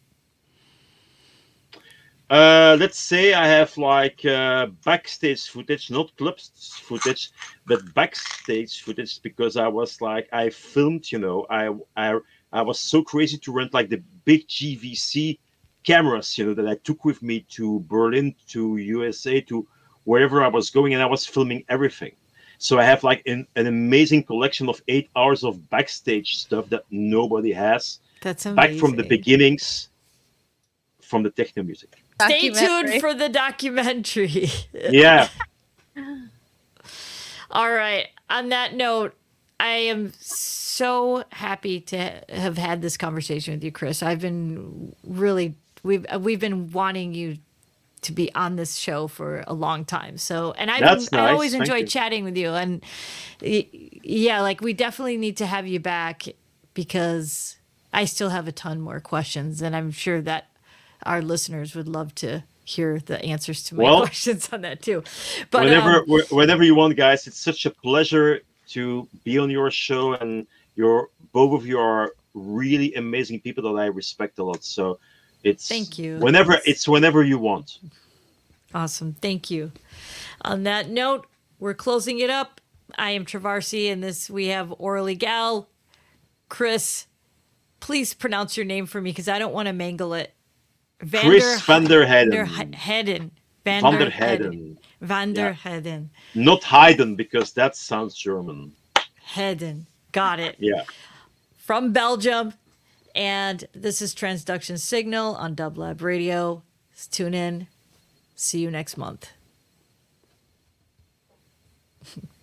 Uh, let's say I have like uh, backstage footage, not club s- footage, but backstage footage, because I was like, I filmed, you know, I I I was so crazy to rent like the big G V C cameras, you know, that I took with me to Berlin, to U S A, to wherever I was going, and I was filming everything. So I have like an, an amazing collection of eight hours of backstage stuff that nobody has, That's back from the amazing. beginnings, from the techno music. Stay Documentary. tuned for the documentary. Yeah. All right. On that note, I am so happy to have had this conversation with you, Chris. I've been really we've we've been wanting you to be on this show for a long time. So, and I've That's been, I nice. always Thank enjoy you. chatting with you. And y- yeah, like we definitely need to have you back, because I still have a ton more questions, and I'm sure that our listeners would love to hear the answers to my Well, questions on that too. But whenever um, wh- whenever you want, guys, it's such a pleasure to be on your show, and you're both of you are really amazing people that I respect a lot. So it's Thank you. whenever it's whenever you want. awesome. Thank you. On that note, we're closing it up. I am Travarsi, and this we have Orly Gal. Chris, please pronounce your name for me, because I don't want to mangle it. Chris van der Heijden. Heden. Van Van der der Heijden. Heijden. Van der Yeah. Heijden. Not Haydn, because that sounds German. Hedden. Got it. Yeah. From Belgium. And this is Transduction Signal on Dub Lab Radio. Tune in. See you next month.